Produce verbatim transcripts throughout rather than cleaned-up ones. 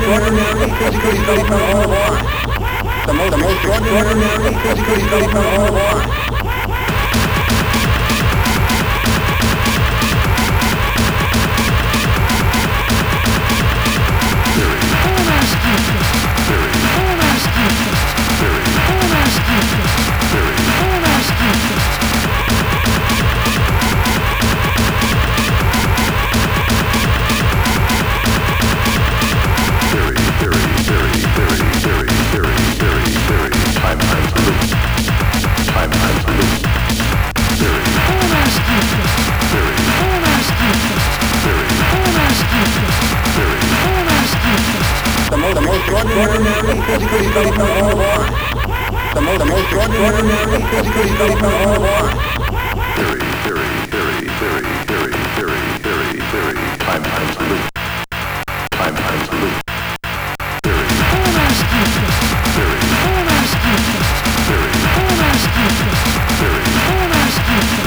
extraordinary physical study from all of art. The most, the most extraordinary physical study from all of art. Extraordinary physical study from all of art. The most, the most extraordinary physical study from all of art. Theory, theory, theory, theory, theory, theory, theory, theory. Time times a loop. Time times a loop. Theory. Theory. Theory. Theory.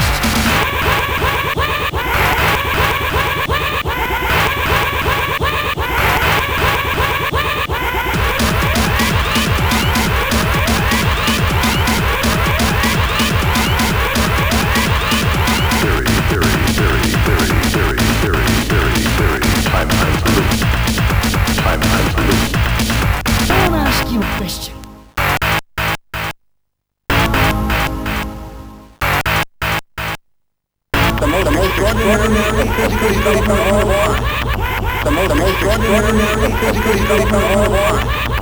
Extraordinary physical study from all of art. The most, the most extraordinary physical study from all of art.